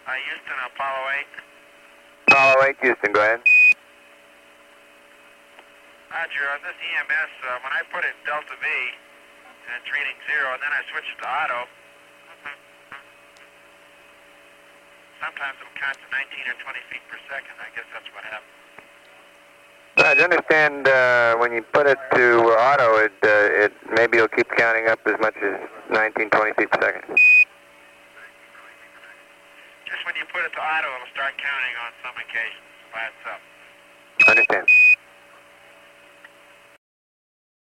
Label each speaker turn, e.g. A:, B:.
A: Houston, Apollo 8.
B: Apollo 8, Houston, go ahead.
A: Roger, on this EMS, when I put it in Delta V, and it's reading 0, and then I switch it to auto, sometimes it'll count to 19 or 20 feet per second. I guess that's what happens.
B: I understand when you put it to auto, it maybe it'll keep counting up as much as 19, 20 feet per second.
A: Just when you put it to auto, it'll start counting on some occasions by itself.
B: Understand.